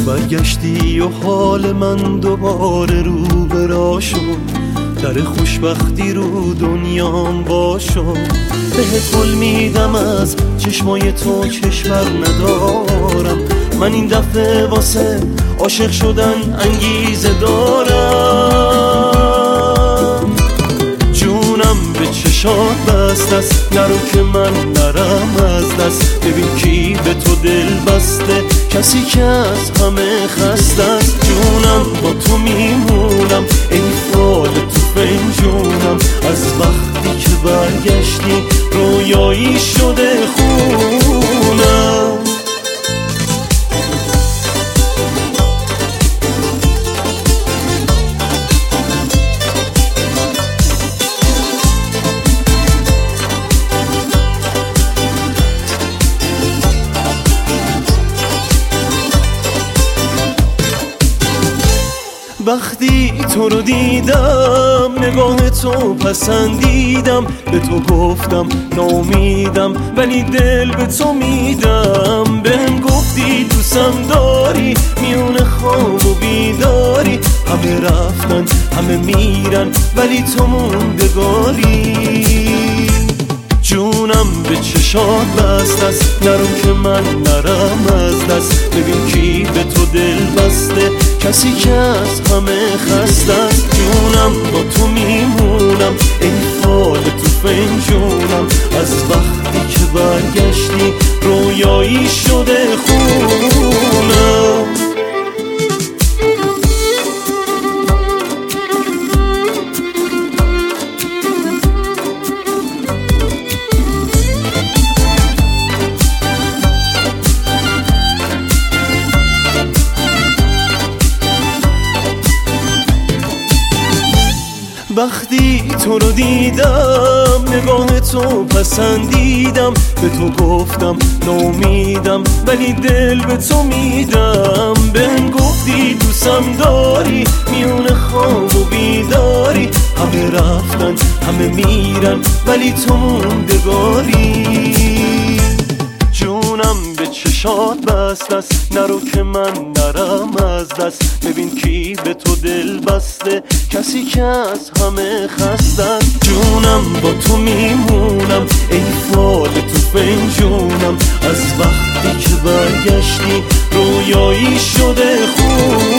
برگشتی و حال من دوباره رو به راه شد، در خوشبختی رو دنیام با شد. بهت قول میدم از چشمای تو کشور ندارم، من این دفعه واسه عاشق شدن انگیزه دارم. جونم به چشات بست است، نرو که من نرم از دست. ببین کی به تو دل بسته، کسی که از همه خسته است. جونم با تو میمونم، ای فال تو فنجونم. از وقتی که برگشتی رویایی شده خونم. وقتی تو رو دیدم نگاه تو پسندیدم، به تو گفتم ناامیدم ولی دل به تو میدم. بهم گفتی دوستم داری، میون خواب و بیداری. همه رفتن همه میرن ولی تو موندگاری. جونم به چشات بست است، نرو که من نرم از دست. ببین کی به تو دل بسته، کسی که از همه خسته است. جونم با تو میمونم، ای فال تو فنجونم. از وقتی که برگشتی رویایی شده خونم. وقتی تو رو دیدم نگاه تو پسندیدم، به تو گفتم ناامیدم ولی دل به تو میدم. بهم گفتی دوستم داری، میون خواب و بیداری. همه رفتن همه میرن ولی تو موندگاری. جونم به چشات بست است، نرو که من نرم از دست. ببین کی به تو دل بسته، کسی که از همه خسته است. جونم با تو میمونم، ای فال تو فنجونم. از وقتی که برگشتی رویایی شده خون.